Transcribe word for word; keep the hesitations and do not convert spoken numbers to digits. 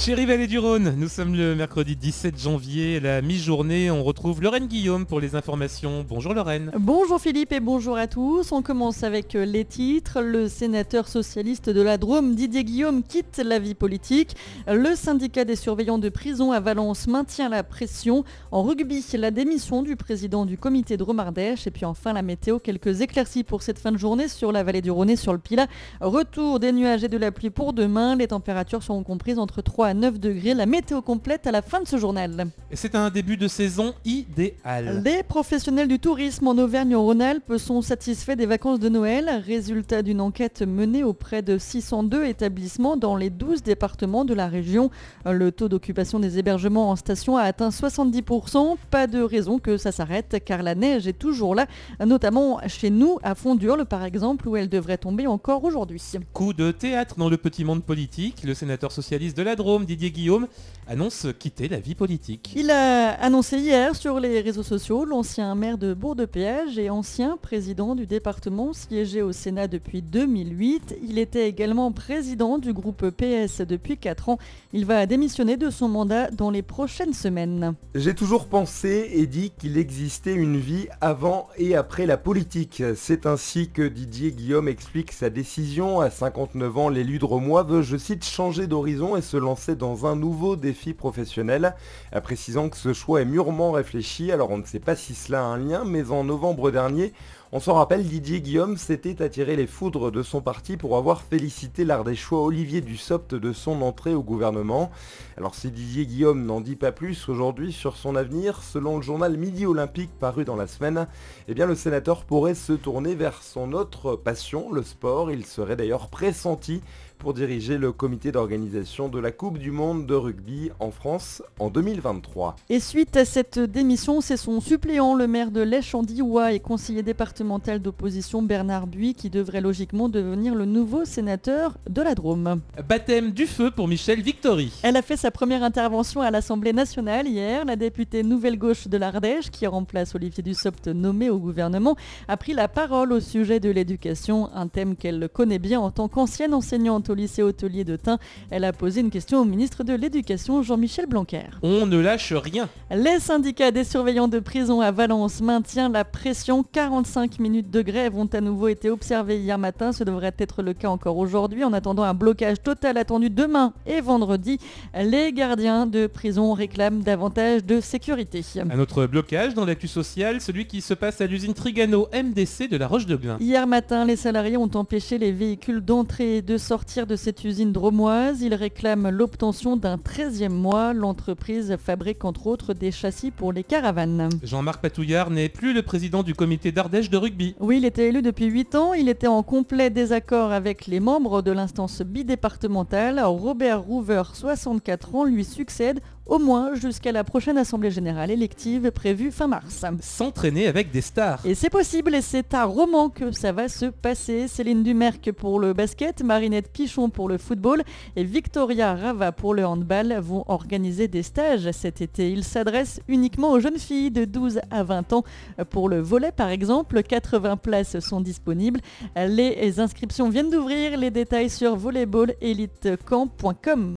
Chérie Vallée du Rhône, nous sommes le mercredi dix-sept janvier, la mi-journée, on retrouve Lorraine Guillaume pour les informations. Bonjour Lorraine. Bonjour Philippe et bonjour à tous. On commence avec les titres. Le sénateur socialiste de la Drôme, Didier Guillaume, quitte la vie politique. Le syndicat des surveillants de prison à Valence maintient la pression. En rugby, la démission du président du comité Drôme-Ardèche. Et puis enfin la météo, quelques éclaircies pour cette fin de journée sur la vallée du Rhône et sur le Pilat. Retour des nuages et de la pluie pour demain. Les températures seront comprises entre trois à neuf degrés. La météo complète à la fin de ce journal. Et c'est un début de saison idéal. Les professionnels du tourisme en Auvergne-Rhône-Alpes sont satisfaits des vacances de Noël. Résultat d'une enquête menée auprès de six cent deux établissements dans les douze départements de la région. Le taux d'occupation des hébergements en station a atteint soixante-dix pour cent. Pas de raison que ça s'arrête car la neige est toujours là, notamment chez nous à Fondurle par exemple où elle devrait tomber encore aujourd'hui. Coup de théâtre dans le petit monde politique. Le sénateur socialiste de la Drôme, Didier Guillaume, annonce quitter la vie politique. Il a annoncé hier sur les réseaux sociaux l'ancien maire de Bourg-de-Péage et ancien président du département siégé au Sénat depuis deux mille huit. Il était également président du groupe P S depuis quatre ans. Il va démissionner de son mandat dans les prochaines semaines. J'ai toujours pensé et dit qu'il existait une vie avant et après la politique. C'est ainsi que Didier Guillaume explique sa décision. À cinquante-neuf ans, l'élu drômois veut, je cite, changer d'horizon et se lancer dans un nouveau défi professionnel, précisant que ce choix est mûrement réfléchi. Alors on ne sait pas si cela a un lien, mais en novembre dernier, on s'en rappelle, Didier Guillaume s'était attiré les foudres de son parti pour avoir félicité l'Ardéchois Olivier Dussopt de son entrée au gouvernement. Alors si Didier Guillaume n'en dit pas plus aujourd'hui sur son avenir, selon le journal Midi Olympique paru dans la semaine, eh bien le sénateur pourrait se tourner vers son autre passion, le sport. Il serait d'ailleurs pressenti pour diriger le comité d'organisation de la Coupe du Monde de rugby en France en deux mille vingt-trois. Et suite à cette démission, c'est son suppléant, le maire de Lèche-en-Diois et conseiller départemental d'opposition Bernard Buis, qui devrait logiquement devenir le nouveau sénateur de la Drôme. Baptême du feu pour Michèle Victory. Elle a fait sa première intervention à l'Assemblée nationale hier. La députée Nouvelle Gauche de l'Ardèche, qui remplace Olivier Dussopt nommé au gouvernement, a pris la parole au sujet de l'éducation, un thème qu'elle connaît bien en tant qu'ancienne enseignante au lycée hôtelier de Tain. Elle a posé une question au ministre de l'Éducation, Jean-Michel Blanquer. On ne lâche rien. Les syndicats des surveillants de prison à Valence maintiennent la pression. quarante-cinq minutes de grève ont à nouveau été observées hier matin. Ce devrait être le cas encore aujourd'hui. En attendant un blocage total attendu demain et vendredi, les gardiens de prison réclament davantage de sécurité. Un autre blocage dans l'actu sociale, celui qui se passe à l'usine Trigano M D C de la Roche-de-Glin. Hier matin, les salariés ont empêché les véhicules d'entrer et de sortir de cette usine drômoise. Ils réclament l'obtention d'un treizième mois. L'entreprise fabrique entre autres des châssis pour les caravanes. Jean-Marc Patouillard n'est plus le président du comité d'Ardèche de rugby. Oui, il était élu depuis huit ans. Il était en complet désaccord avec les membres de l'instance bidépartementale. Robert Rouver, soixante-quatre ans, lui succède au moins jusqu'à la prochaine assemblée générale élective prévue fin mars. S'entraîner avec des stars. Et c'est possible et c'est à Romans que ça va se passer. Céline Dumerc pour le basket, Marinette Pichon pour le football et Victoria Rava pour le handball vont organiser des stages cet été. Ils s'adressent uniquement aux jeunes filles de douze à vingt ans. Pour le volley par exemple, quatre-vingts places sont disponibles. Les inscriptions viennent d'ouvrir. Les détails sur volleyball elite camp point com.